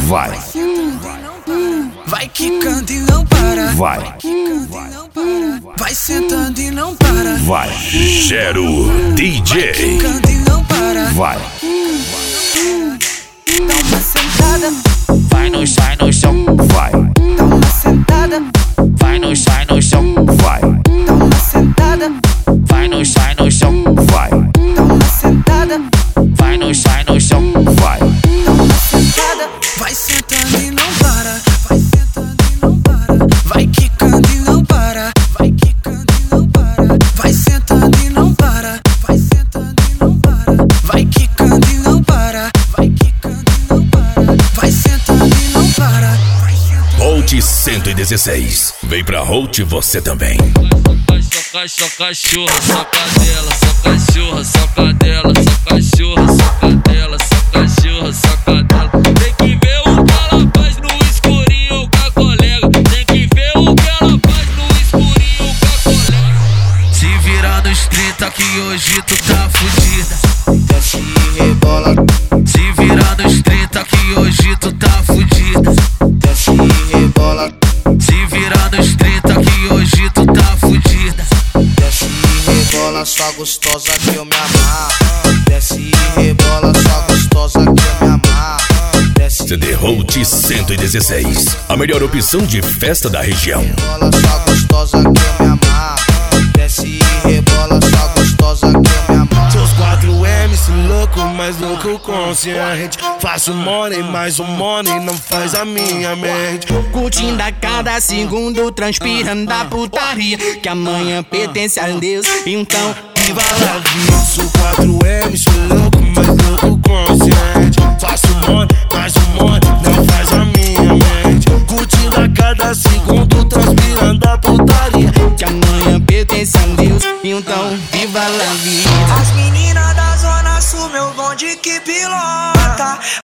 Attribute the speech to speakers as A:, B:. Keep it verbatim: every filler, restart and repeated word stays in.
A: vai,
B: vai quicando e não para,
A: vai,
B: vai sentando e não para,
A: vai, Gero D J,
B: quicando e não para,
A: vai,
B: dá uma sentada,
C: Vai no sai no chão,
A: vai,
B: dá uma sentada,
C: vai no sai no chão,
A: vai,
B: dá uma sentada,
C: vai no sai no chão,
A: vai,
B: dá uma sentada,
C: vai no sai no chão,
A: vai,
B: dá uma sentada, vai sentando e não para, vai sentando e não para, vai quicando e não para, vai quicando e não para, vai sentando e não para, vai sentando e não para, vai quicando e não para, vai quicando e não para, vai sentando e não para.
A: Holt cento e dezesseis, vem pra Holt você também.
C: Só, só cachorra, só cadela, só cachorra, só cadela, só cachorra, só cadela, só cachorra, só cadela. Tem que ver o que ela faz no escurinho com a colega. Tem que ver o que ela faz no escurinho com a colega. Se virar nos trinta que hoje tu tá fudida.
D: Desce e rebola,
C: Se virar nos trinta que hoje tu tá fudida.
D: desce e rebola,
C: Se virar nos trinta que hoje tu tá fudida.
D: desce e rebola, só gostosa que eu me amarro. Desce e rebola, só gostosa que eu me amarro. Desce
A: C D Holt cento e dezesseis, a melhor opção de festa da região.
D: e rebola, só gostosa que eu me amarro. Desce e rebola, só gostosa que eu me amarro.
E: Seus quatro M C louco, mais louco consciente. Faço money, mais um money não faz a minha mente.
F: Curtindo a cada segundo, transpirando a putaria que amanhã pertence a Deus. Então,
E: Viva la vida, sou quatro M C louco, mais louco consciente. Faço money, mais um money não faz a minha mente. Curtindo a cada segundo, transpirando a putaria
F: que amanhã pertence a Deus. Então, viva la vida.
B: As meninas da zona sul, meu bonde que pilota.